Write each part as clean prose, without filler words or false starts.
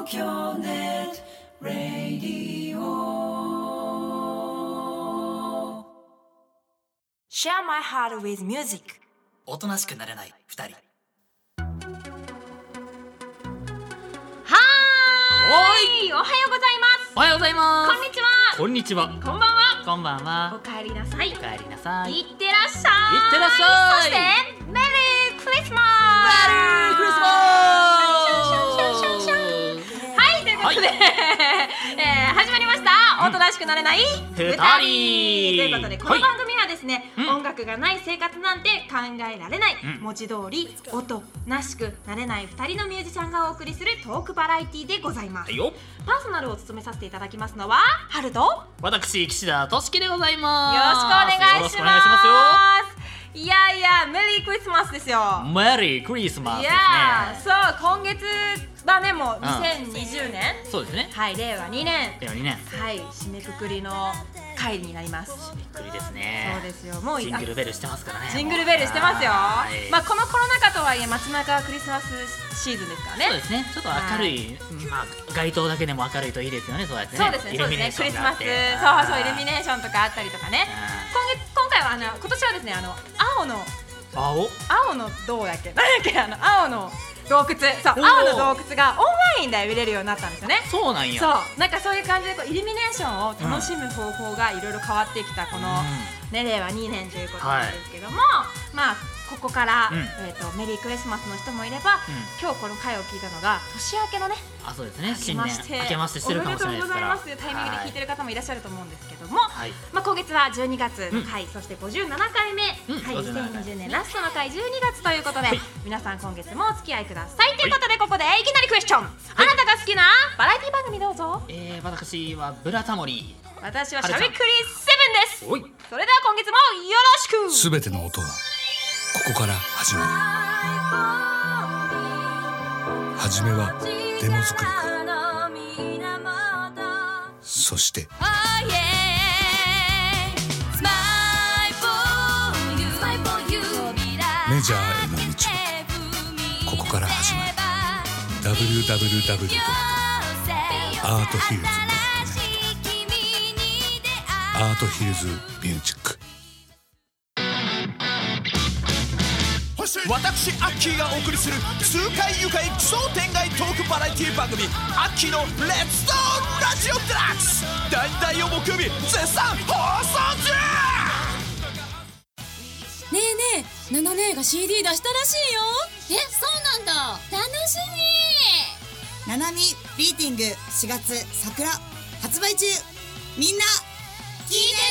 TOKYONET Radio Share my heart with music。 おとなしくなれない2人。 おはようございます。 おはようございます。 こんにちは。 こんにちは。 こんばんは。 こんばんは。 おかえりなさい。 おかえりなさい。 いってらっしゃい。 いってらっしゃい。 そしてメリークリスマス。 メリークリスマス。 はい、ということで、始まりました、おとなしくなれない2人ということで、この番組はですね、音楽がない生活なんて考えられない、文字通りおとなしくなれない2人のミュージシャンがお送りするトークバラエティでございます。 よパーソナルを務めさせていただきますのはハルと、 私岸田俊樹でございます。 よろしくお願いします。 よろしくお願いしますよ。 いやいや、メリークリスマスですよ。 メリークリスマスですね。 いや、そう、今月はね、もう2020年、 そうですね。 はい、令和2年、 令和2年、 はい、締めくくりの回になります。 びっくりですね。 そうですよ。もうジングルベルしてますからね。 ジングルベルしてますよ。 はい、 まあこのコロナ禍とはいえ街中クリスマスシーズンですからね。 そうですね。ちょっと明るい、まあ街灯だけでも明るいといいですよね。そうやってね。 そうですね。そうですね。クリスマス、そうそう、イルミネーションとかあったりとかね。今回は今年はですね、青のどうやっけ、なんだっけ、青の洞窟、そう、青の洞窟がオンラインで見れるようになったんですよね。 そうなんや。 そう、なんかそういう感じでイルミネーションを楽しむ方法がいろいろ変わってきたこの、ね、令和2年ということなんですけども、まあここから、メリークリスマスの人もいれば、今日この回を聞いたのが年明けのね、 そうですね、新年明けましてしてるかもしれないですから、 おめでとうございますというタイミングで聞いてる方もいらっしゃると思うんですけども、まあ今月は12月の回、そして57回目、はい、2020年ラストの回12月ということで、皆さん今月もお付き合いくださいということで、ここでいきなりクエスチョン、あなたが好きなバラエティ番組どうぞ。 私はブラタモリ、 私はしゃべくり7です。それでは今月もよろしく。 すべての音はここから始まる。はじめはデモ作りから、そしてメジャーへの道はここから始まる。 www.arthiljs.net アートヒルズミュージック。 私アッキーがお送りする痛快愉快奇想天外トークバラエティ番組、アッキーのレッツトーラジオデラックス、第2第4木曜日絶賛放送中。 ねえねえ、ナナ姉が CD 出したらしいよ。そうなんだ、楽しみ。 ナナミビーティング4月桜発売中、みんな聞いてね。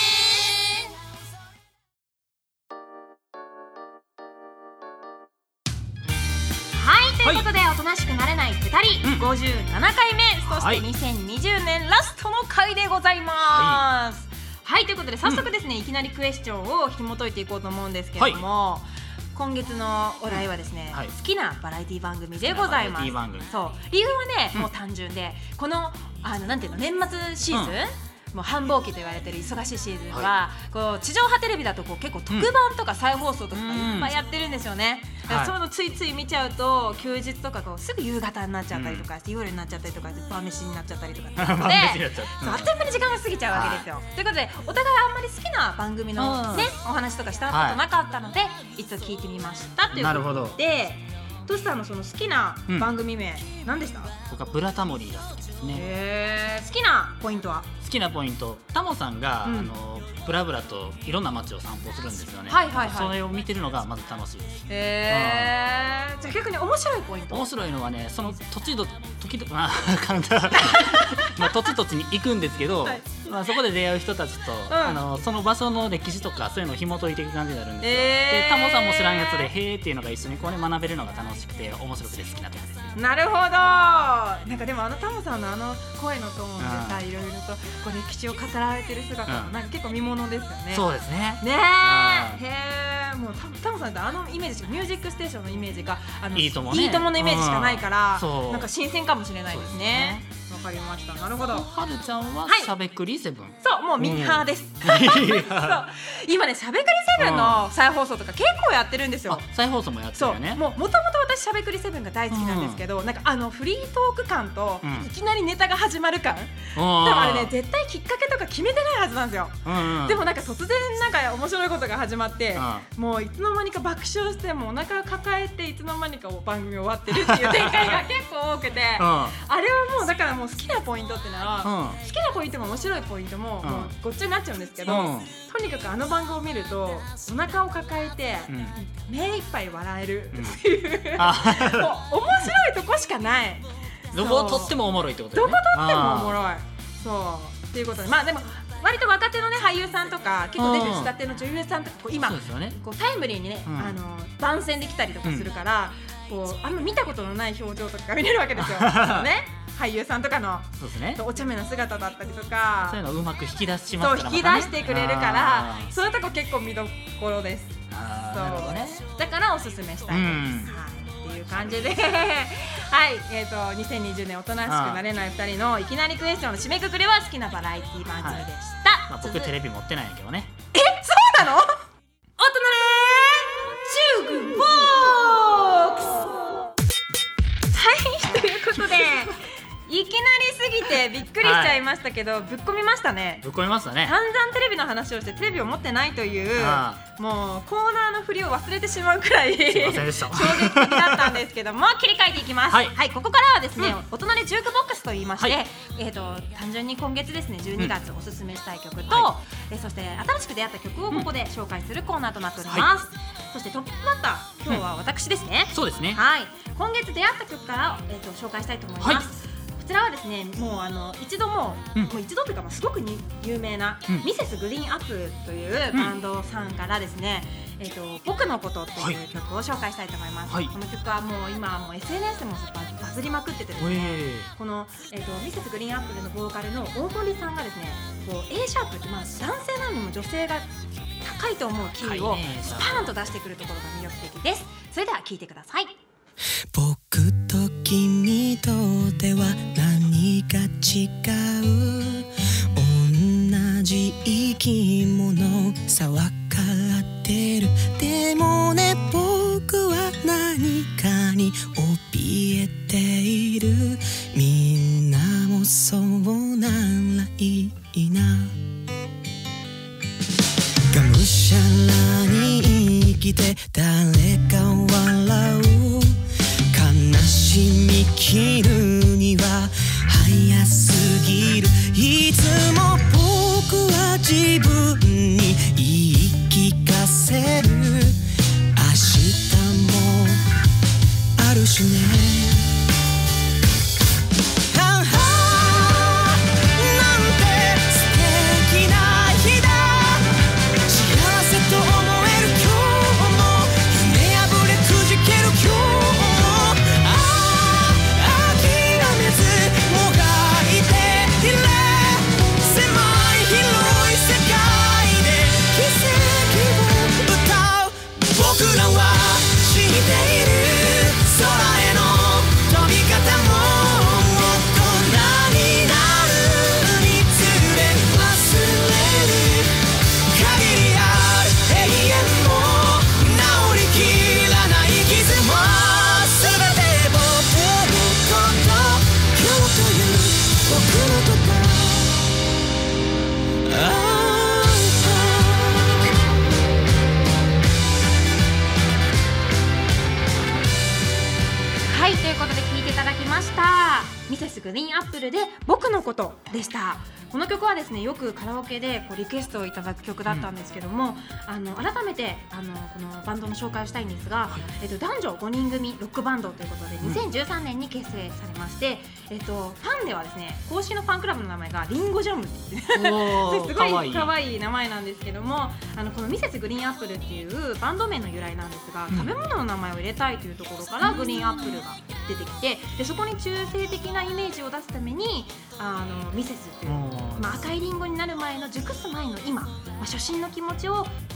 はい、ということで、おとなしくなれない2人、57回目、そして2020年ラストの回でございます。はい、ということで早速ですね、いきなりクエスチョンを紐解いていこうと思うんですけども、今月のお題はですね、好きなバラエティ番組でございます。そう、理由はね、もう単純で、このなんていうの、年末シーズン、もう繁忙期と言われてる忙しいシーズンは、こう地上波テレビだとこう結構特番とか再放送とかいっぱいやってるんですよね。だからそういうのついつい見ちゃうと、休日とかこうすぐ夕方になっちゃったりとかして、夜になっちゃったりとかで晩飯になっちゃったりとかってことで、あっという間に時間が過ぎちゃうわけですよ。ということで、お互いあんまり好きな番組のね、お話とかしたことなかったので、一度聞いてみましたということで、トシさんのその好きな番組名、何でした？ 僕はブラタモリが好きですね。 好きなポイントは？好きなポイント、タモさんが、ブラブラといろんな街を散歩するんですよね。それを見てるのがまず楽しいです。 じゃあ逆に面白いポイント？ 面白いのはね、その土地土地に行くんですけど、そこで出会う人たちと、その場所の歴史とかそういうのを紐解いていく感じになるんですよ。で、タモさんも知らんやつでへーっていうのが一緒にこうね、学べるのが楽しくて面白くて好きなところです。 なるほど。なんかでもタモさんの声のトーンでさ、いろいろとこう歴史を語られてる姿もなんか結構見ものですよね。 そうですね。 ねえ、へえ。 もうタモさんってイメージしかミュージックステーションのイメージがいいともね、 いいとものイメージしかないから、 なんか新鮮かもしれないですね。わかりました。なるほど。 はるちゃんはしゃべくり7。 そうもうミーハーです。そう今ねしゃべくり7の再放送とか結構やってるんですよ。 再放送もやってるよね。 そうもともと私しゃべくり7が大好きなんですけど、なんかフリートーク感といきなりネタが始まる感、多分あれね絶対きっかけとか決めてないはずなんですよ。でもなんか突然なんか面白いことが始まって、もういつの間にか爆笑してもうお腹を抱えていつの間にか番組終わってるっていう展開が結構多くて、あれはもうだからもう好きなポイントってのは、好きなポイントも面白いポイントももうごっちゃになっちゃうんですけど、とにかく番組を見るとお腹を抱えて目いっぱい笑えるっていう、もう面白いとこしかない。 どこを撮ってもおもろいってことだよね。 どこ撮ってもおもろい。そうっていうことで、まあでも割と若手のね俳優さんとか結構デビューしたての女優さんとか今こうタイムリーにね番宣できたりとかするから、こうあんま見たことのない表情とか見れるわけですよ。ね俳優さんとかのお茶目な姿だったりとか、 そういうのをうまく引き出しますから、 そう引き出してくれるから、そういうとこ結構見どころです。そうだからおすすめしたいです。っていう感じではい、2020年おとなしくなれない2人のいきなりクエスチョンの締めくくりは好きなバラエティ番組でした。 僕テレビ持ってないんやけどね。 そうなの？おとなれジュークボックス。はいということでいきなりすぎてびっくりしちゃいましたけど、ぶっ込みましたね。 ぶっ込みましたね。 散々テレビの話をしてテレビを持ってないというもうコーナーの振りを忘れてしまうくらいすいませんでした衝撃的だったんですけども切り替えていきます。はい、ここからはですね、お隣ジュークボックスと言いまして、単純に今月ですね12月おすすめしたい曲と、そして新しく出会った曲をここで紹介するコーナーとなっております。そしてトップバッター今日は私ですね。 そうですね。 はい、今月出会った曲から、紹介したいと思います。こちらはですね、もう一度もう一度というか、すごく有名なミセスグリーンアップルというバンドさんからですね、僕のことっていう曲を紹介したいと思います。この曲はもう今もう SNS でもバズりまくっててですね、このミセスグリーンアップルのボーカルの大森さんがですね、こう A シャープって男性なのにも女性が高いと思うキーをスパーンと出してくるところが魅力的です。それでは聴いてください。 僕と君とでは何か違う、同じ生き物さわかってる。でもね僕は何かに怯えている。みんなもそうならいいな。がむしゃらに生きて誰か笑う。悲しみ切るには早すぎる。いつも僕は自分に言い聞かせる。明日もあるしね。 ミセスグリーンアップルで僕のことでした。この曲はですねよくカラオケでリクエストをいただく曲だったんですけども、改めてこのバンドの紹介をしたいんですが、男女5人組ロックバンドということで2013年に結成されまして、ファンではですね公式のファンクラブの名前がリンゴジャムっていうすごい可愛い名前なんですけども、このミセスグリーンアップルっていうバンド名の由来なんですが、食べ物の名前を入れたいというところからグリーンアップルが出てきて、でそこに中性的なイメージを出すためにミセスという、赤いリンゴになる前の熟す前の今、初心の気持ちを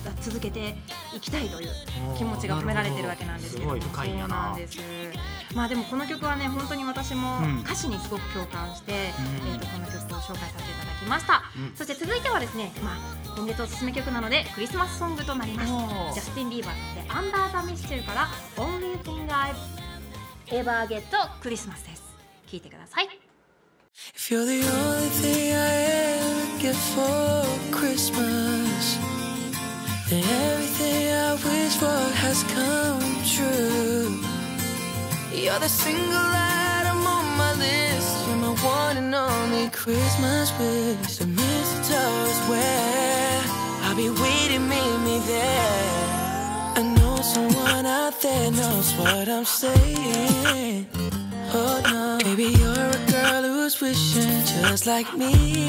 続けていきたいという気持ちが込められてるわけなんですけども、 すごい深いんやな。 そうなんです。まあでもこの曲はね本当に私も歌詞にすごく共感して、この曲を紹介させていただきました。そして続いてはですね、今月おすすめ曲なのでクリスマスソングとなります。ジャスティン・ビーバーで Under the Mistletoe から Only Thing I Ever Get Christmas です。聴いてください。 If you're the only thing I ever get for Christmas, then everything I wish for has come true. You're the single item on my list. You're my one and only Christmas wish. The mistletoe is where I'll be waiting, meet me there. I know someone out there knows what I'm saying. Oh no, baby, you're a girl who's wishing just like me.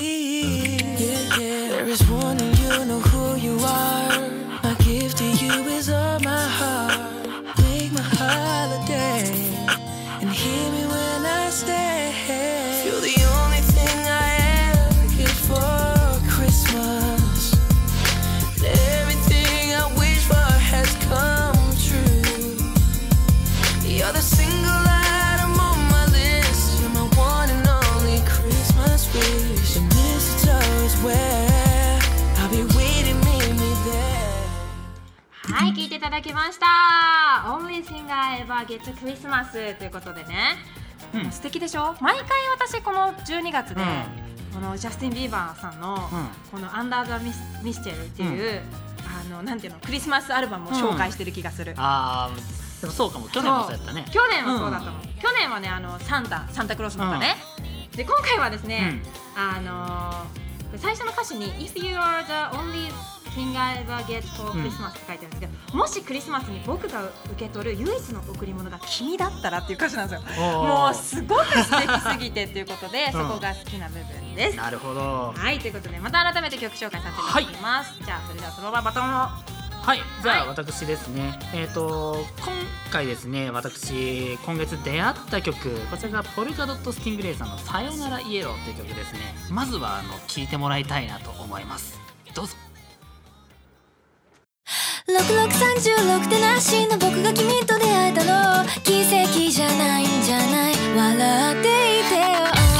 Yeah, yeah. There is one and you know who you are. My gift to you is all my heart. Make my holiday and hear me when I stay. You're the only thing I ever get for Christmas. Everything I wish for has come true. You're the single item on my list. You're my one and only Christmas wish. The mistletoe is where I'll be waiting, meet me there. はい、聴いていただきました。 Only Thing I Ever Get Christmas ということでね、素敵でしょ。毎回私この12月で、このジャスティン・ビーバーさんの、この Under the Mistletoe っていう、なんていうの、クリスマスアルバムを紹介してる気がする。 でもそうかも、去年もそうやったね。 去年はそうだったの。去年はね、サンタクロースとかね。で今回はですね、最初の歌詞に If you are the only thing I ever get for Christmas って書いてあるんですけど、もしクリスマスに僕が受け取る唯一の贈り物が君だったらっていう歌詞なんですよ。もうすごく素敵すぎてっていうことで、そこが好きな部分です。 なるほど。 はい、ということでまた改めて曲紹介させていただきます。じゃあそれではそのままバトンを。 はい、じゃあ私ですね、今回ですね、私今月出会った曲、こちらがポルカドット・スティングレイさんのさよならイエローという曲ですね。まずは聴いてもらいたいなと思います。どうぞ。 6636ってなしの僕が君と出会えたの、奇跡じゃないんじゃない、笑っていてよ。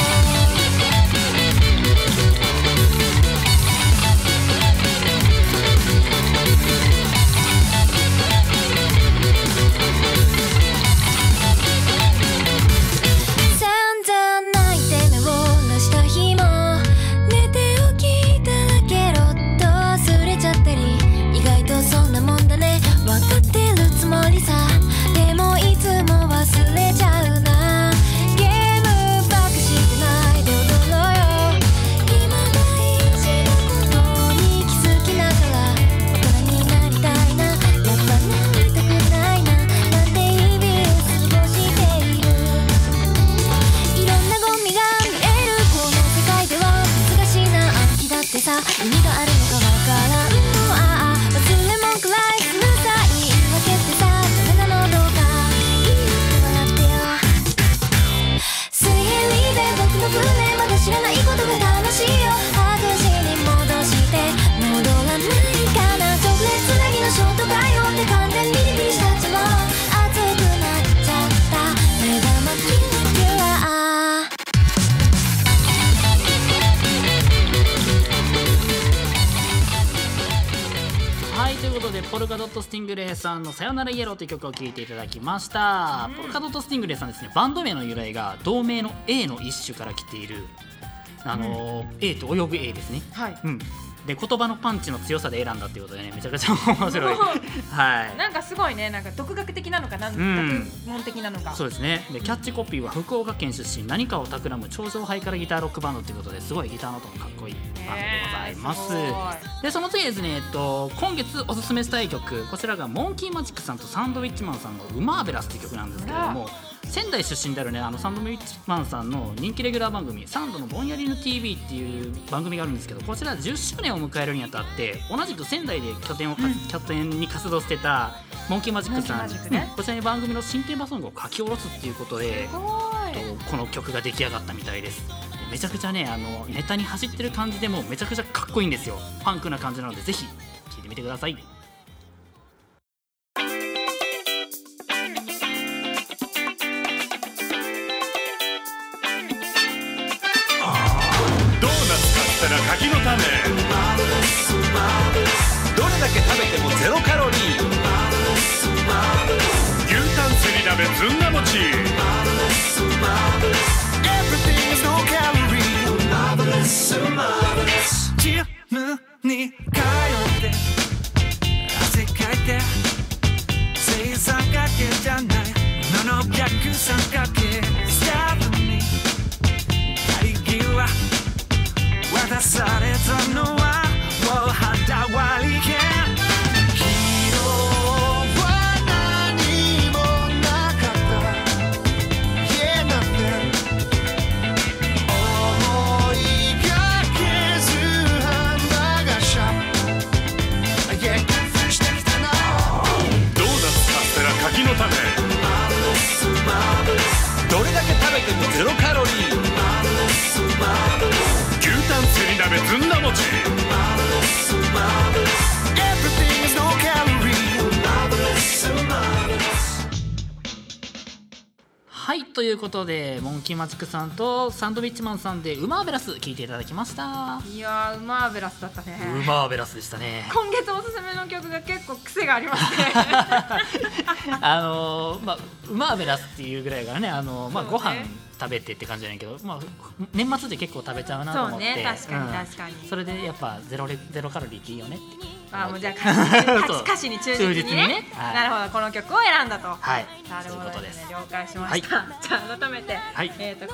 でもいつも忘れちゃうな。ゲームばっかしてないで踊ろうよ。今大事なことに気づきながら大人になりたいな。やっぱなりたくないななんて日々を過ごしている。いろんなゴミが見えるこの世界では難しいな。暗記だってさ意味があるのかわからんの。忘れ物くらいするさ。言い訳ってさダメなのどうかいいって笑ってよ。水平リーで僕の船まだ知らないことが楽しいよ。白紙に戻して戻らないかな。直列つなぎのショートかよって完全にリピーしたちも熱くなっちゃった目玉キュキュア。 はい、ということでポルカドット・スティングレイさんのさよならイエローという曲を聴いていただきました。ポルカドット・スティングレイさんですね、バンド名の由来が同名の A の一種から来ている、A と泳ぐ A ですね。 はい、 で言葉のパンチの強さで選んだっていうことでね、めちゃくちゃ面白いはい、 なんかすごいね、なんか独学的なのか学問的なのか。 そうですね。でキャッチコピーは福岡県出身、何かを企む頂上ハイカラギターロックバンドということで、すごいギターの音もかっこいいバンドでございます。でその次ですね、今月おすすめしたい曲、こちらがモンキーマジックさんとサンドウィッチマンさんのウマーベラスという曲なんですけれども、仙台出身であるね、サンドウィッチマンさんの人気レギュラー番組サンドのぼんやりの TV っていう番組があるんですけど、こちら10周年を迎えるにあたって同じく仙台で拠点に活動してたモンキーマジックさん、こちらに番組の新テーマソングを書き下ろすっていうことで、この曲が出来上がったみたいです。めちゃくちゃね、ネタに走ってる感じでもめちゃくちゃかっこいいんですよ。ファンクな感じなのでぜひ聴いてみてみてください。 柿の種、どれだけ食べてもゼロカロリー、牛タンすり鍋ずんだ餅、 Everything is no calorie、 ジムに通って汗かいて正三角形じゃないの逆三角形スタートに帰り際渡されたのはもう肌割り券、昨日は何もなかった Yeah nothing、 思いがけずハンバーガーショップ Yeah 興奮してきたな、 ドーナツカステラ柿の種、どれだけ食べてもゼロカロリー、牛タンすり鍋ずんだ餅、 Everything is no calorie。 はい、ということでモンキーマジックさんとサンドウィッチマンさんでウマーベラス聞いていただきました。 いやー、ウマーベラスだったね。 ウマーベラスでしたね。 今月おすすめの曲が結構癖がありますね。 ウマーベラスっていうぐらいからね、ご飯食べてって感じじゃないけど、年末で結構食べちゃうなと思って。 そうね、確かに確かに、 それでやっぱゼロカロリーっていいよねって。 もうじゃあ歌詞に忠実にね、なるほど、この曲を選んだと。 はい、 なるほどですね、了解しまはい、 した。じゃあ改めて、 はい、 今月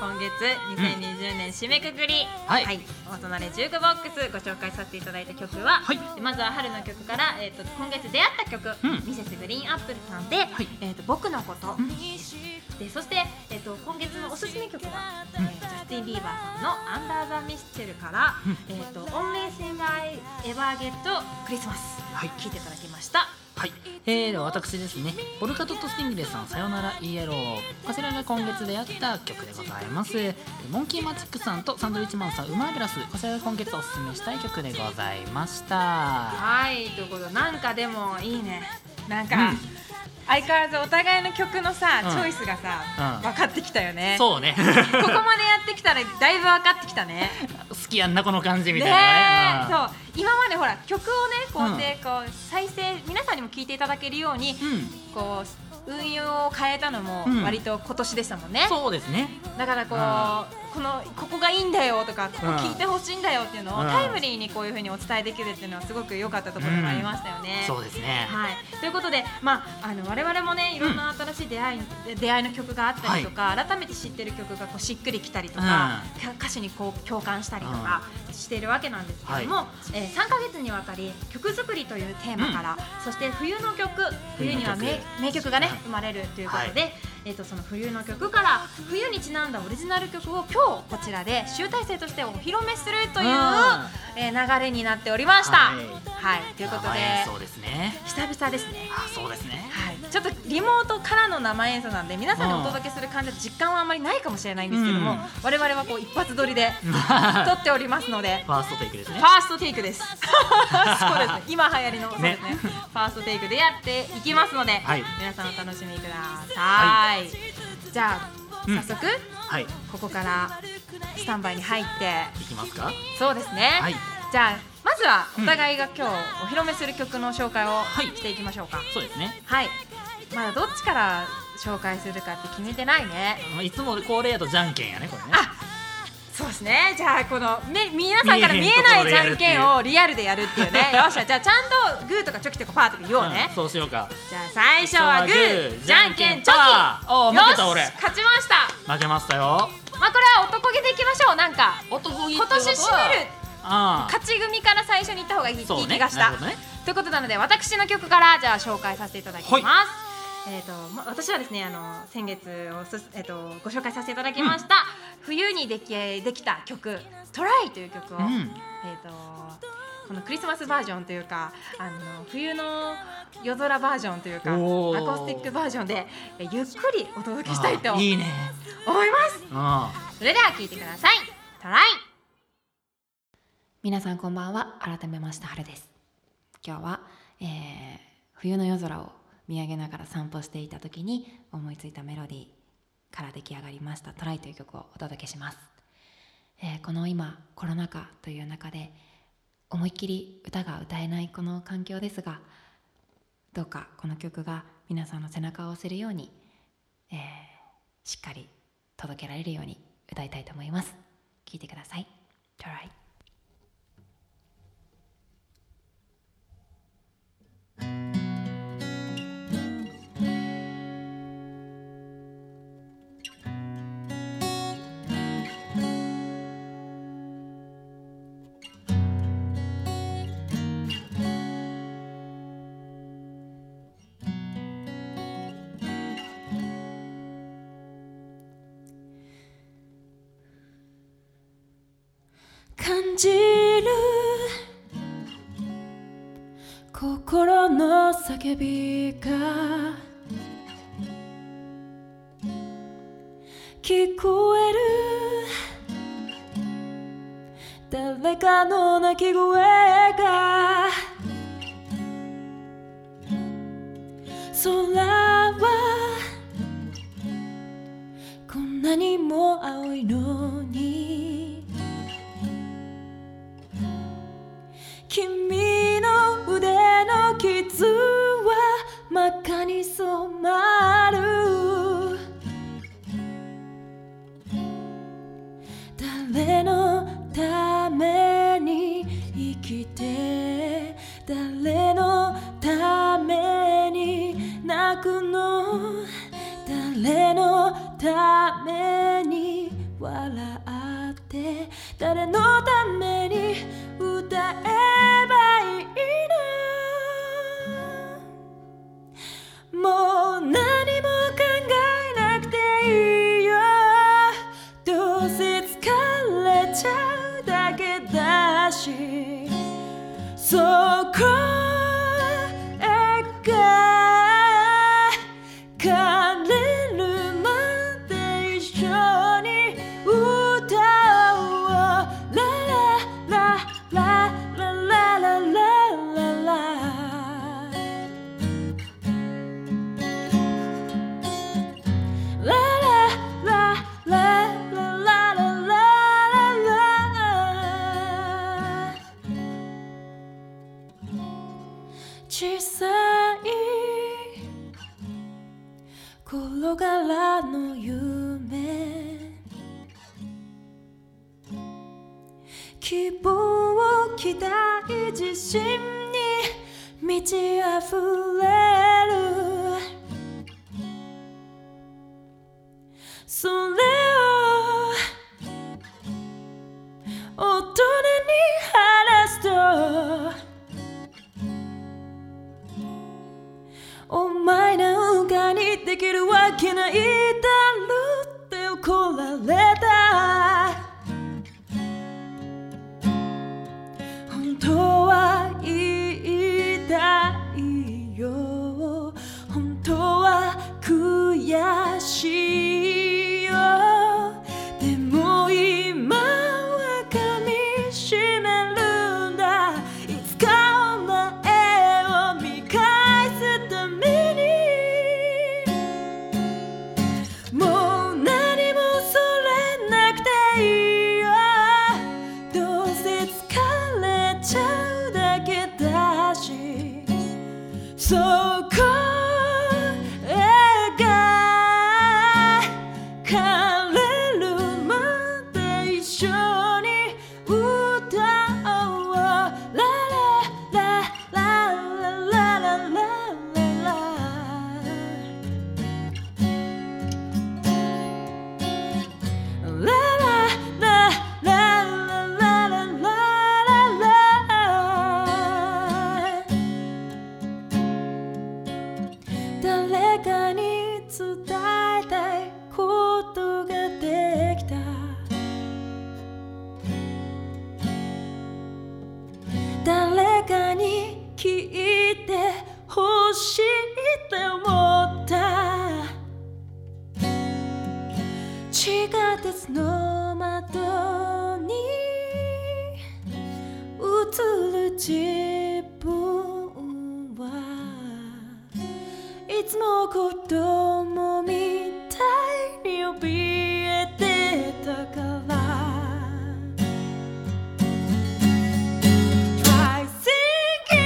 2020年締めくくり、 はいはい、大人でジュークボックスご紹介させていただいた曲は、 はい、 まずは春の曲から、今月出会った曲、ミセスグリーンアップルさんで、僕のこと、でそして、今月のおすすめ曲は、ジャスティン・ビーバーさんのアンダー・ザ・ミスチェルから、オンレーシンガー・エバーゲット・クリスマス、聴いていただきました。 はい、では私ですね、ポルカドットスティングレイさんさよならイエロー、こちらが今月出会った曲でございます。モンキーマジックさんとサンドウィッチマンさんウマーベラス、こちらが今月おすすめしたい曲でございました。 はい、ということで、なんかでもいいね、なんか、相変わらずお互いの曲のさ、チョイスがさ、分かってきたよね。 そうね。 ここまでやってきたらだいぶ分かってきたね。 好きやんなこの感じみたいなね。 そう、今までほら曲をねこうやってこう再生、皆さんにも聴いていただけるように、こう運用を変えたのも割と今年でしたもんね。 そうですね。 だからここがいいんだよとか、ここ聞いてほしいんだよっていうのをタイムリーにこういう風にお伝えできるっていうのはすごく良かったところがありましたよね。 そうですね。 はい。ということで、我々もね、いろんな新しい出会いの曲があったりとか、改めて知ってる曲がこうしっくりきたりとか、歌詞にこう共感したりとかしているわけなんですけども、3ヶ月にわたり曲作りというテーマから、そして冬の曲、冬には名曲がね生まれるということで、その冬の曲から冬にちなんだオリジナル曲を今日こちらで集大成としてお披露目するという流れになっておりました。はい、ということで、 そうですね、 久々ですね。 そうですね。 はい、ちょっとリモートからの生演奏なんで皆さんにお届けする感じは実感はあんまりないかもしれないんですけども、我々はこう一発撮りで撮っておりますので、 ファーストテイクですね。 ファーストテイクです。そうですね。今流行りのそうですね。ファーストテイクでやっていきますので、皆さんお楽しみください。じゃあ早速、ここからスタンバイに入っていきますか。 そうですね。じゃあまずはお互いが今日お披露目する曲の紹介をしていきましょうか。 そうですね。 はい。まだどっちから紹介するかって決めてないね。 いつも恒例やとじゃんけんやね、これね。 そうですね。じゃあこの皆さんから見えないじゃんけんをリアルでやるっていうね。よっしゃ、じゃあちゃんとグーとかチョキとかパーとか言おうね。 そうしようか。 じゃあ最初はグー、じゃんけんチョキ。 負けた俺。 勝ちました。 負けましたよ。 これは男気でいきましょう。なんか男気今年締める勝ち組から最初に行った方がいい気がした。ということなので私の曲からじゃあ紹介させていただきます。私はですね、先月ご紹介させていただきました、冬にできた曲「トライ」という曲を、このクリスマスバージョンというか冬の夜空バージョンというかアコースティックバージョンでゆっくりお届けしたいと思います。それでは聴いてください。トライ。皆さんこんばんは。改めまして春です。 今日は、冬の夜空を見上げながら散歩していた時に思いついたメロディーから出来上がりましたトライという曲をお届けします。この今コロナ禍という中で思いっきり歌が歌えないこの環境ですが、どうかこの曲が皆さんの背中を押せるように、しっかり届けられるように歌いたいと思います。聴いてください。トライ。感じる心の叫びが聞こえる、誰かの泣き声が、空はこんなにも青いのに、君の腕の傷は真っ赤に染まる、誰のために生きて、誰のために泣くの、誰のために笑って、誰のために歌えばいいの、もう何も考えなくていいよ、どうせ疲れちゃうだけだし、そこへ帰れるまで一緒に歌おう、ララララララララララ、ララララララララ、小さい頃からの夢、希望、期待、自信に満ち溢れる、それを大人に話すと、お前なんかにできるわけないだろって怒られた、本当は言いたいよ、本当は悔しいよ、でも今は噛みしめるんだ、いつかお前を見返すために、もう何もそれなくていいよ、どうせ疲れちゃうだけだし、そこへ帰れるまで一緒に歌おう、ラララララララララ、誰かに伝えたいことができた、誰かに聞いてほしいって思った、地下鉄の窓に映る自分つも子供みたいに怯えてたから Try thinking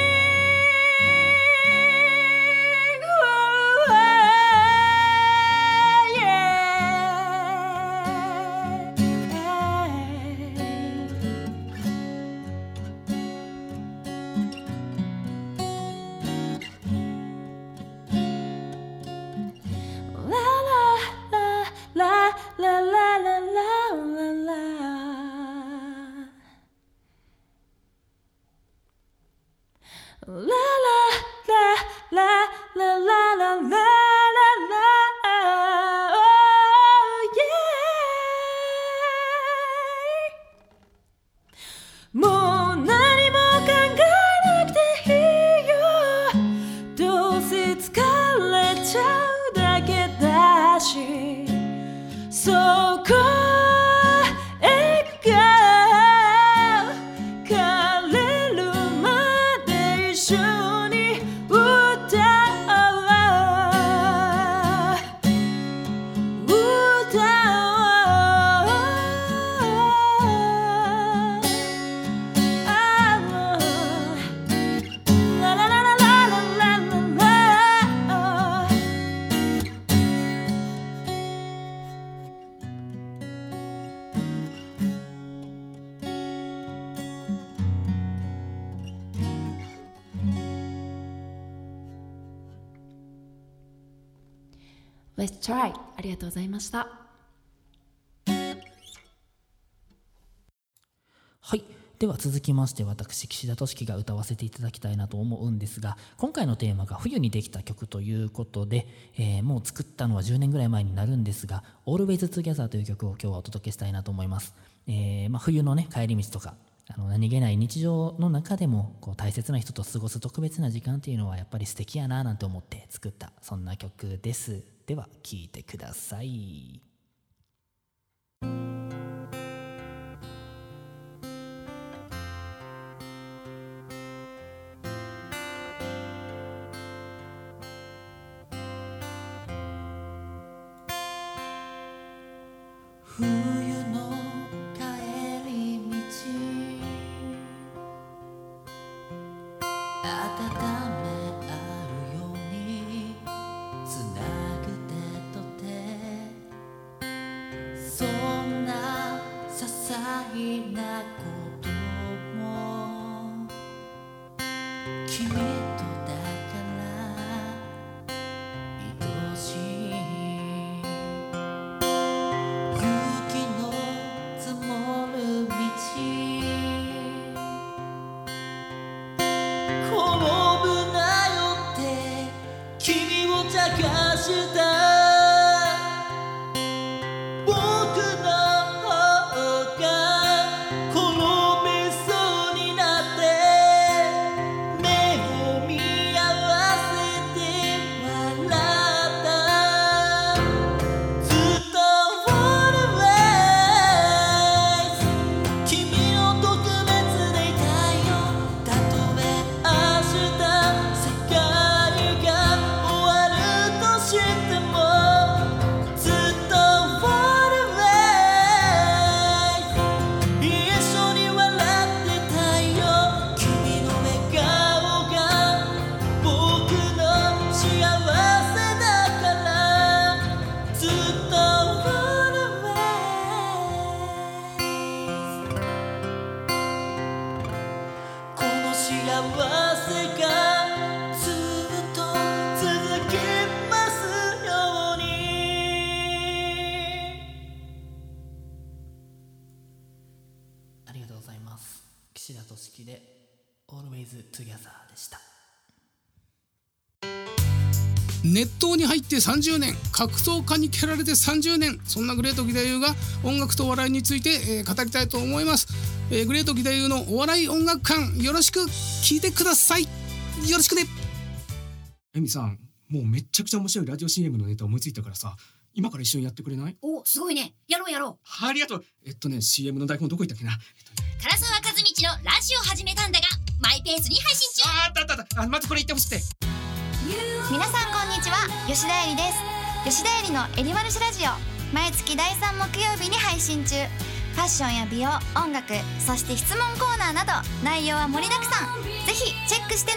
もう何も考えなくていいよどうせ疲れちゃうだけだしそこへ帰れるまで一緒に歌おうLet's try ありがとうございました。 はい、では続きまして私岸田俊樹が歌わせていただきたいなと思うんですが、今回のテーマが冬にできた曲ということで、もう作ったのは10年ぐらい前になるんですが Always Together という曲を今日はお届けしたいなと思います。冬のね帰り道とか何気ない日常の中でもこう大切な人と過ごす特別な時間っていうのはやっぱり素敵やななんて思って作ったそんな曲です。では聴いてください。 冬の帰り道温め合うようにつなぐ手と手そんな些細なことも君とだから愛しい岸田俊樹で Always Together でした。 熱湯に入って30年、格闘家に蹴られて30年、そんなグレート義太夫が音楽とお笑いについて、語りたいと思います。グレート義太夫のお笑い音楽館、よろしく聞いてください。よろしくね。エミさん、もうめっちゃくちゃ面白いラジオ CM のネタ思いついたからさ、今から一緒にやってくれない？ お、すごいね。やろうやろう。 ありがとう。CM の台本どこ行ったっけな。 唐沢和道のラジオ始めたんだがマイペースに配信中。 まずこれ言ってほしくて。 ラ皆さんこんにちは、吉田絵里です。吉田絵里のエリマルシラジオ、毎月第3木曜日に配信中。ファッションや美容、音楽、そして質問コーナーなど内容は盛りだくさん。ぜひチェックしてね。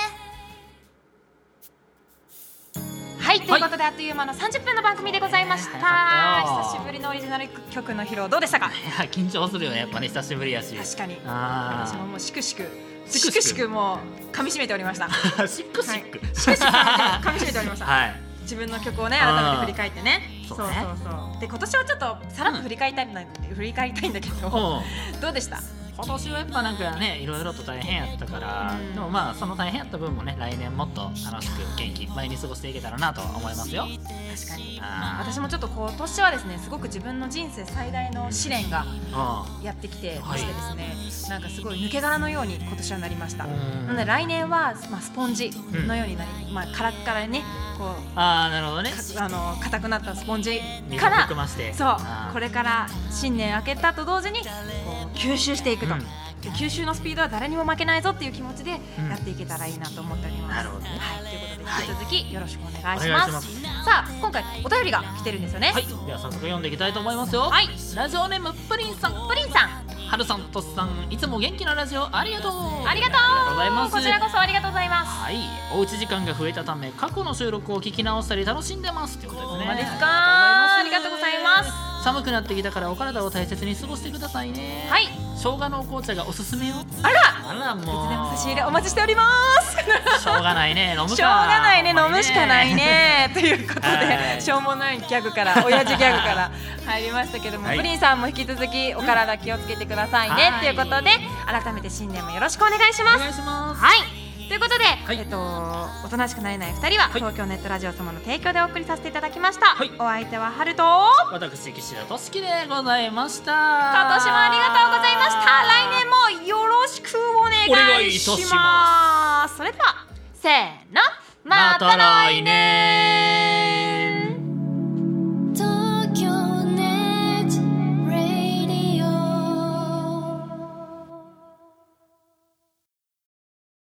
はい、ということであっという間の30分の番組でございました。久しぶりのオリジナル曲の披露どうでしたか？ いや緊張するよね、やっぱね、久しぶりやし。 確かに私ももうしくしくもう噛み締めておりましたしくしく噛み締めておりました、 はい、 自分の曲をね改めて振り返ってね。そうで今年はちょっとさらっと振り返りたいんだけど、どうでした？ 今年はやっぱなんかね、いろいろと大変やったから、でもまあその大変やった分もね、来年もっと楽しく元気いっぱいに過ごしていけたらなと思いますよ。 確かに私もちょっと今年はですね、すごく自分の人生最大の試練がやってきてましてですね、なんかすごい抜け殻のように今年はなりました。なので来年は、スポンジのようになり、カラッカラにね、こうなるほどね、 硬くなったスポンジからそうこれから新年明けたと同時にこう吸収していくと、吸収のスピードは誰にも負けないぞっていう気持ちでやっていけたらいいなと思っております。 なるほどね。 はい、ということで引き続きよろしくお願いします。さあ今回お便りが来てるんですよね。 はい、では早速読んでいきたいと思いますよ。 はい、 ラジオネームプリンさん。はるさん、とっさん、いつも元気なラジオありがとう。 ありがとうございます。こちらこそありがとうございます。 はい、おうち時間が増えたため過去の収録を聞き直したり楽しんでますってことですね。 そうですか。ありがとうございます。 寒くなってきたからお体を大切に過ごしてくださいね。 はい、 生姜の紅茶がおすすめよ。 あらもういつでも差し入れお待ちしておりますしょうがないね、飲むか。 しょうがないね、飲むしかないねということで、しょうもないギャグから親父ギャグから入りましたけども、プリンさんも引き続きお体気をつけてくださいねということで、改めて新年もよろしくお願いします。 お願いします。 はい、ということで、おとなしくなれない2人は、東京ネットラジオ様の提供でお送りさせていただきました。お相手は春と私岸田俊樹でございました。 今年もありがとうございました。来年もよろしくお願いします。それではせーの、 また来年。